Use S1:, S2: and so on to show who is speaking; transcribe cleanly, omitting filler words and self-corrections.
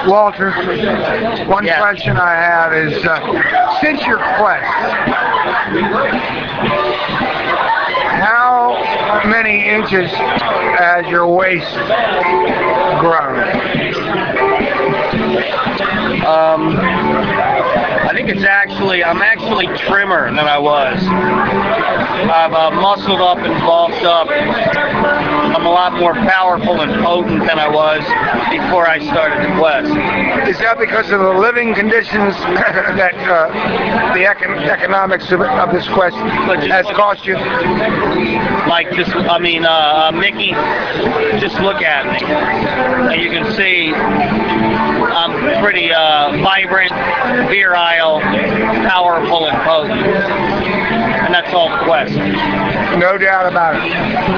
S1: Walter, one
S2: Yeah.
S1: question I have is, since your quest, how many inches has your waist grown?
S2: I think I'm actually trimmer than I was. I've muscled up and bulked up. I'm a lot more powerful and potent than I was before I started the quest.
S1: Is that because of the living conditions that the economics of this quest has cost you?
S2: Like Mickey, just look at me, and you can see I'm pretty vibrant, virile, powerful, and potent, and that's all the quest.
S1: No doubt about it.